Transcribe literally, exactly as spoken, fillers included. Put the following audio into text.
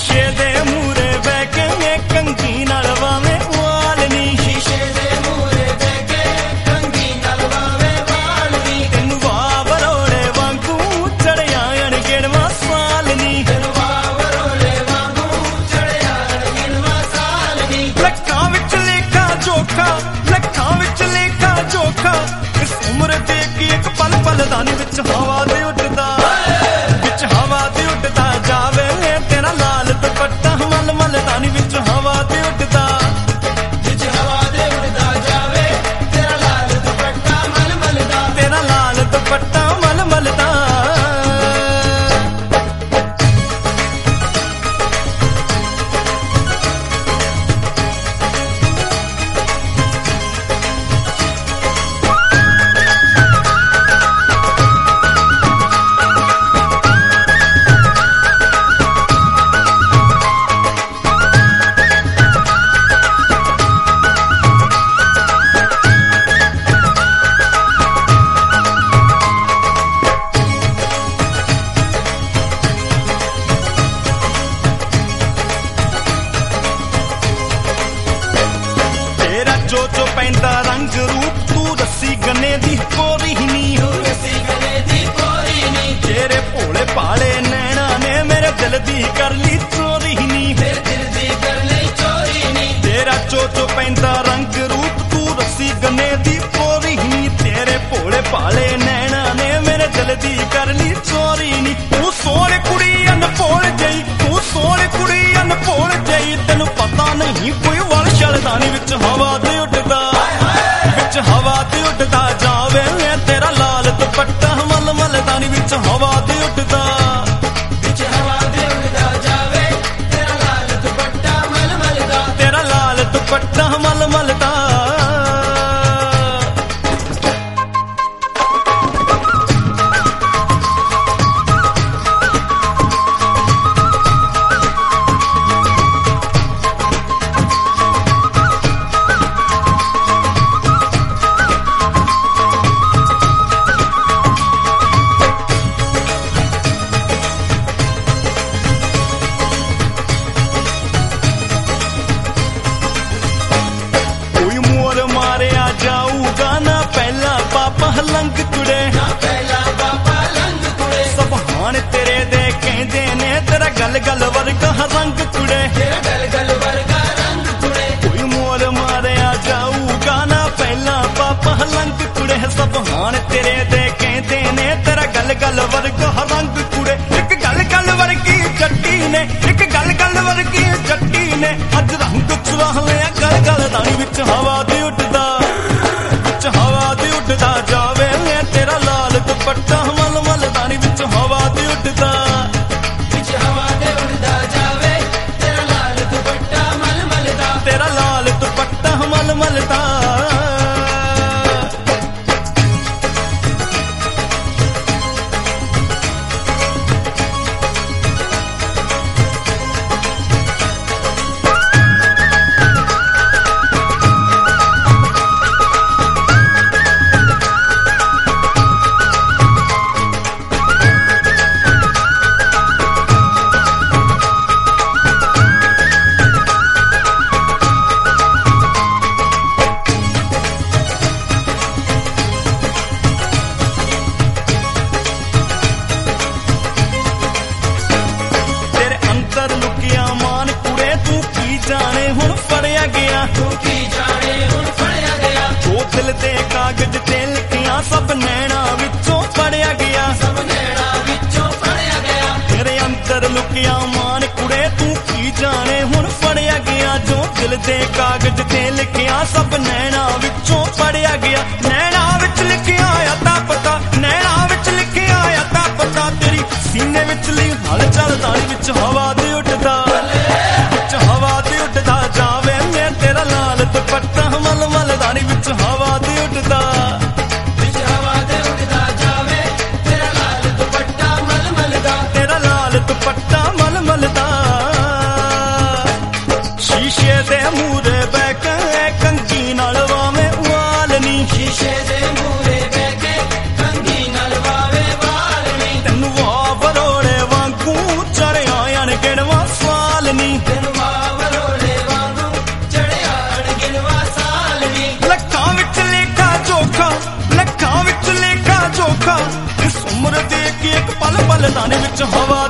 ਸ਼ੀਸ਼ੇ ਦੇ ਮੂਰੇ ਬਹਿ ਕੇ ਕੰਘੀ ਨਾਲ ਵਾਵੇਂ ਵਾਲ ਨੀ ਸ਼ੀਸ਼ੇ ਦੇ ਮੂਰੇ ਬਹਿ ਕੇ ਕੰਘੀ ਨਾਲ ਵਾਵੇਂ ਵਾਲ ਨੀ ਤੈਨੂੰ ਵਾਹ ਬਰੋਲੇ ਵਾਂਗੂ ਚੜਿਆ ਅਣਗਿਣਵਾਂ ਸਾਲ ਨੀ ਤੈਨੂੰ ਵਾਹ ਬਰੋਲੇ ਵਾਂਗੂ ਚੜਿਆ ਅਣਗਿਣਵਾਂ ਸਾਲ ਨੀ ਲੱਖਾਂ ਵਿੱਚ ਲੇਖਾ ਜੋਖਾ ਲੱਖਾਂ ਵਿੱਚ ਲੇਖਾ ਜੋਖਾ ਇਸ ਉਮਰ ਦੇ ਕੀ ਇੱਕ ਪਲ ਪਲ ਦਾਨੀ ਵਿੱਚ ਹਵਾ ਦੇ ਉੱਡਦਾ ਵਿੱਚ ਹਵਾ ਦੇ ਉੱਡਦਾ ਜਾਵੇ ਤੇਰਾ ਲਾਲ ਦੁਪੱਟਾ ਮਲ ਮਲ ਦਾਨੀ ਵਿੱਚ ਹਵਾ ਤੇ ਉੱਡਦਾ ਵਿੱਚ ਹਵਾ ਤੇ ਉੱਡਦਾ ਜਾਵੇ ਤੇਰਾ ਲਾਲ ਦੁਪੱਟਾ ਮਲ ਮਲ ਦਾ ਤੇਰਾ ਲਾਲ ਦੁਪੱਟਾ ਮਲ ਮਲ ਦਾ ਜੋ ਜੋ ਪੈਂਦਾ ਰੰਗ ਰੂਪ ਤੂੰ ਰੱਸੀ ਗੰਨੇ ਦੀ ਕੋਰੀ ਨੀ ਹੋ ਰੱਸੀ ਗੰਨੇ ਦੀ ਕੋਰੀ ਨੀ ਤੇਰੇ ਭੋਲੇ ਭਾਲੇ ਨੈਣਾ ਨੇ ਮੇਰੇ ਦਿਲ ਦੀ ਕਰ ਲਈ ਚੋਰੀ ਨੀ ਮੇਰੇ ਦਿਲ ਦੀ ਕਰ ਲਈ ਚੋਰੀ ਨੀ ਤੇਰਾ ਜੋ ਜੋ ਪੈਂਦਾ ਰੰਗ ਰੂਪ ਤੂੰ ਰੱਸੀ ਗੰਨੇ ਦੀ ਕੋਰੀ ਨੀ ਤੇਰੇ ਭੋਲੇ ਭਾਲੇ ਨੈਣਾ ਨੇ ਮੇਰੇ ਦਿਲ ਦੀ ਕਰ ਲਈ ਚੋਰੀ ਨੀ ਤੂੰ ਸੋਹਣੀ ਕੁੜੀ ਅਨਪੋਲ ਜਈ ਤੂੰ ਸੋਹਣੀ ਕੁੜੀ ਅਨਪੋਲ ਜਈ ਤੈਨੂੰ ਪਤਾ ਨਹੀਂ ਕੋਈ ਵਲ ਛਲਦਾਨੀ ਵਿੱਚ ਹਵਾ ਦੇ ਉੱਡਦਾ ਵਿੱਚ ਹਵਾ ਤੇ ਉੱਡਦਾ ਜਾਵੇ ਤੇਰਾ ਲਾਲ ਦੁਪੱਟਾ ਮਲ ਮਲ ਦਾਨੀ ਵਿੱਚ ਹਵਾ ਤੇ ਉੱਡਦਾ ਵਿੱਚ ਹਵਾ ਤੇ ਉੱਡਦਾ ਜਾਵੇ ਤੇਰਾ ਲਾਲ ਦੁਪੱਟਾ ਮਲ ਮਲ ਦਾ ਤੇਰਾ ਲਾਲ ਦੁਪੱਟਾ ਮਲ ਮਲ ਦਾ ਮਾਰਿਆ ਜਾਊਗਾ ਨਾ ਪਹਿਲਾ ਬਾਬਾ ਲੰਗ ਕੁੜੇ ਨਾ ਪਹਿਲਾ ਬਾਬਾ ਲੰਗ ਕੁੜੇ ਸੁਭਾਨ ਤੇਰੇ ਦੇ ਕਹਿੰਦੇ ਨੇ ਤੇਰਾ ਗਲ ਗਲ ਵਰਗਾ ਰੰਗ ਕੁੜੇ ਤੇਰਾ ਗਲ ਗਲ ਵਰਗਾ ਰੰਗ ਕੁੜੇ ਕੋਈ ਮੋਰ ਮਾਰਿਆ ਜਾਊਗਾ ਨਾ ਪਹਿਲਾ ਬਾਬਾ ਲੰਗ ਕੁੜੇ ਸੁਭਾਨ ਤੇਰੇ ਦੇ ਕਹਿੰਦੇ ਨੇ ਤੇਰਾ ਗਲ ਗਲ ਵਰਗਾ ਰੰਗ ਕੁੜੇ ਇੱਕ ਗਲ ਗਲ ਵਰਗੀ ਜੱਟੀ ਨੇ ਇੱਕ ਗਲ ਗਲ ਵਰਗੀ ਜੱਟੀ ਨੇ ਅੱਜ ਰੰਗ ਚੁਰਾਹ ਲਿਆ ਗਲ ਗਲ ਦਾਣੀ ਵਿੱਚ ਹਵਾ ਦੇ ਉੱਡਦਾ ਵਿੱਚ ਹਵਾ ਤੇ ਉੱਡਦਾ ਜਾਵੇ ਤੇਰਾ ਲਾਲ ਦੁਪੱਟਾ ਮਲ ਮਲ ਦਾਨੀ ਵਿੱਚ ਹਵਾ ਤੇ ਉੱਡਦਾ ਵਿੱਚ ਹਵਾ ਤੇ ਉੱਡਦਾ ਜਾਵੇ ਤੇਰਾ ਲਾਲ ਦੁਪੱਟਾ ਮਲ ਮਲ ਦਾ ਤੇਰਾ ਲਾਲ ਦੁਪੱਟਾ ਮਲ ਮਲ ਦਾ ਲੁਕਿਆ ਮਾਨ ਕੁੜੇ ਤੂੰ ਕੀ ਜਾਣੇ ਹੁਣ ਫੜਿਆ ਗਿਆ ਤੂੰ ਕੀ ਜਾਣੇ ਹੁਣ ਫੜਿਆ ਗਿਆ ਜੋ ਦਿਲ ਦੇ ਕਾਗਜ਼ ਤੇ ਲਿਖਿਆ ਸਭ ਨੈਣਾ ਵਿੱਚੋਂ ਫੜਿਆ ਗਿਆ ਸਭ ਨੈਣਾ ਵਿੱਚੋਂ ਫੜਿਆ ਗਿਆ ਤੇਰੇ ਅੰਦਰ ਲੁਕਿਆ ਮਾਨ ਕੁੜੇ ਤੂੰ ਕੀ ਜਾਣੇ ਹੁਣ ਫੜਿਆ ਗਿਆ ਜੋ ਦਿਲ ਦੇ ਕਾਗਜ਼ ਤੇ ਲਿਖਿਆ ਸਭ ਨੈਣਾ ਵਿੱਚੋਂ ਫੜਿਆ ਗਿਆ ਨੈਣਾ ਵਿੱਚ ਲਿਖਿਆ ਆ ਤਾਂ ਪਤਾ ਨੈਣਾ ਵਿੱਚ ਲਿਖਿਆ ਆ ਤਾਂ ਪਤਾ ਤੇਰੀ ਸੀਨੇ ਵਿੱਚ ਲਈ ਹਲ ਚੱਲਦਾ ਵਿੱਚ ਹਵਾ ਦੇ ਉੱਡਦਾ ਵਿੱਚ ਹਵਾ ਤੇ ਉੱਡਦਾ ਜਾਵੇ ਤੇਰਾ ਲਾਲ ਦੁਪੱਟਾ ਮਲ ਮਲ ਦਾਨੀ ਵਿੱਚ ਹਵਾ ਤੇ ਉੱਡਦਾ ਵਿੱਚ ਹਵਾ ਤੇ ਉੱਡਦਾ ਜਾਵੇ ਤੇਰਾ ਲਾਲ ਦੁਪੱਟਾ ਮਲ ਮਲ ਦਾ ਤੇਰਾ ਲਾਲ ਦੁਪੱਟਾ ਮਲ ਮਲ ਦਾ ਸ਼ੀਸ਼ੇ ਦੇ ਮੂਰੇ ਬਹਿ ਕੇ ਕੰਘੀ ਨਾਲ ਵਾਵੇਂ ਵਾਲ ਨੀ ਸ਼ੀਸ਼ੇ ਹਵਾ